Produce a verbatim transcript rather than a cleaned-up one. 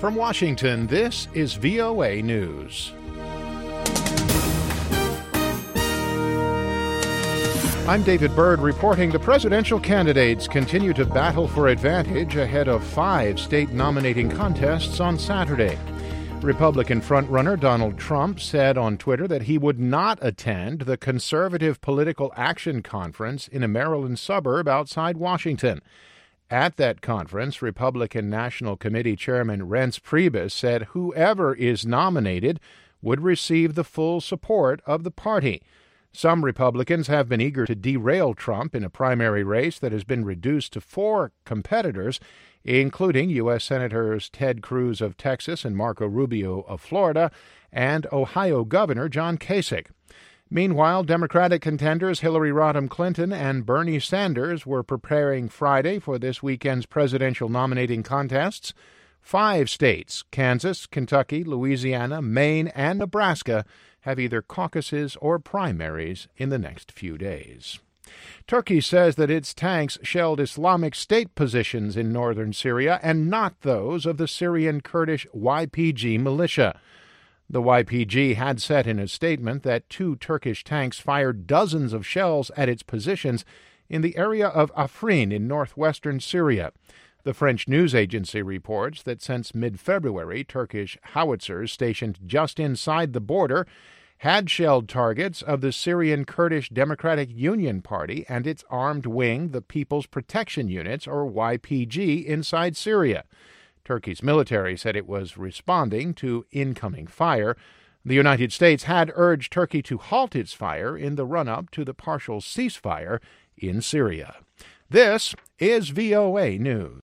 From Washington, this is V O A News. I'm David Byrd reporting the presidential candidates continue to battle for advantage ahead of five state nominating contests on Saturday. Republican frontrunner Donald Trump said on Twitter that he would not attend the Conservative Political Action Conference in a Maryland suburb outside Washington. At that conference, Republican National Committee Chairman Reince Priebus said whoever is nominated would receive the full support of the party. Some Republicans have been eager to derail Trump in a primary race that has been reduced to four competitors, including U S Senators Ted Cruz of Texas and Marco Rubio of Florida, and Ohio Governor John Kasich. Meanwhile, Democratic contenders Hillary Rodham Clinton and Bernie Sanders were preparing Friday for this weekend's presidential nominating contests. Five states, Kansas, Kentucky, Louisiana, Maine, and Nebraska, have either caucuses or primaries in the next few days. Turkey says that its tanks shelled Islamic State positions in northern Syria and not those of the Syrian Kurdish Y P G militia. The Y P G had said in a statement that two Turkish tanks fired dozens of shells at its positions in the area of Afrin in northwestern Syria. The French news agency reports that since mid-February, Turkish howitzers stationed just inside the border had shelled targets of the Syrian Kurdish Democratic Union Party and its armed wing, the People's Protection Units, or Y P G, inside Syria. Turkey's military said it was responding to incoming fire. The United States had urged Turkey to halt its fire in the run-up to the partial ceasefire in Syria. This is V O A News.